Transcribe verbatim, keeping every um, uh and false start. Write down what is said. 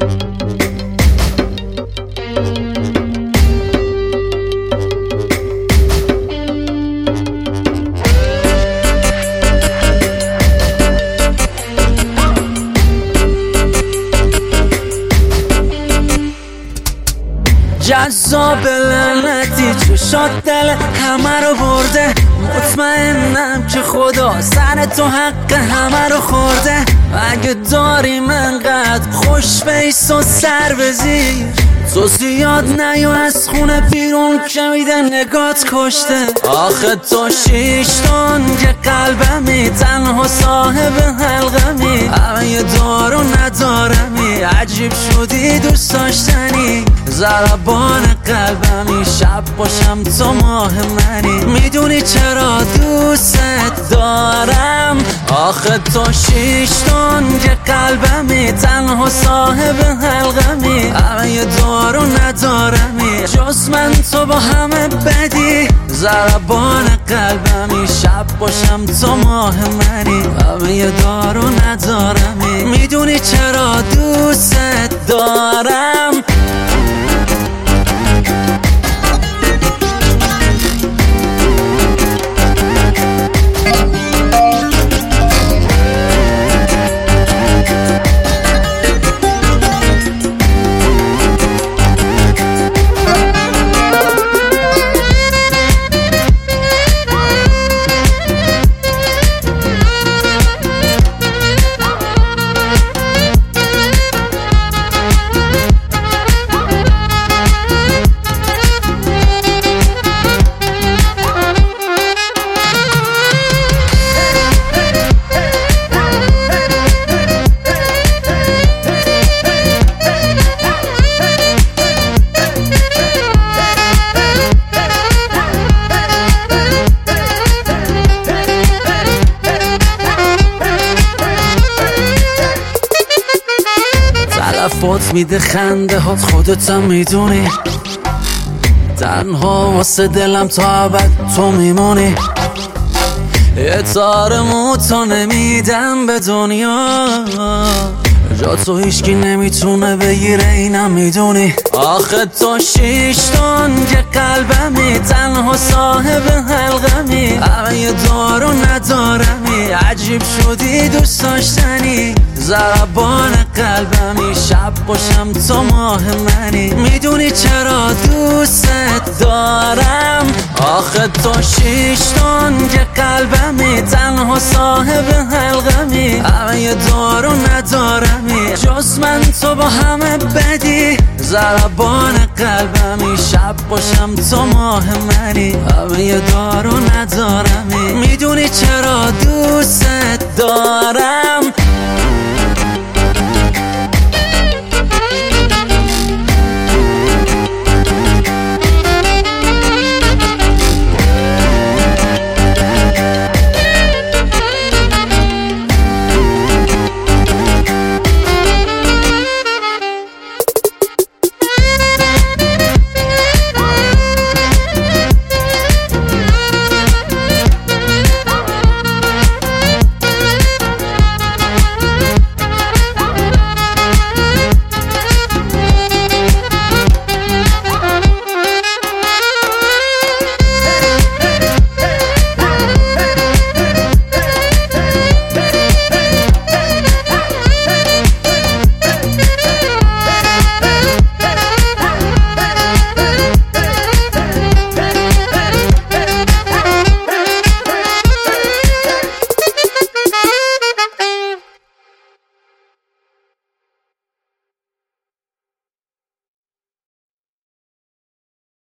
جذاب لعنتی چشات دل همه رو برده، مطمئنم که خدا سر تو حق همه رو خورده. اگه داریم انقدر خوش بیس و سر بزیر، تو زیاد نیو از خونه بیرون که میده نگات کشته. آخه تو شیشتون که قلبمی، تنها صاحب حلقمی، همه یه دارو ندارمی، عجیب شدی دوست داشتنی، ضربان قلبمی، شب باشم تو ماه منی، میدونی چرا دوست دارم. آخه تو شیشتون که قلبمی، تنها صاحب حلقمی، همه یه دارو ندارمی، جز من تو با همه بدی، ضربان قلبمی، شب باشم تو ماه منی، همه یه دارو ندارمی، میدونی چرا دوست دارم. تلفات میده خنده هات، خودتم میدونی، تنها واسه دلم تا ابد تو میمونی. یه تار موتو نمیدم به دنیا، جا تو هیچکی نمیتونه بگیره اینم میدونی. آخه تو شیشتون که قلبمی، تنها صاحب حلقمی، همه یه دارو ندارمی، عجیب شدی دوست داشتنی، ضربان قلبمی، شب باشم تو ماه منی، میدونی چرا دوست دارم. آخه تو شیشتون که قلبمی، تنها صاحب حلقمی، همه یه دارو ندارمی، جز من تو با همه بدی، ضربان قلبمی، شب باشم تو ماه منی، همه یه دارو ندارمی، میدونی چرا دوست دارم.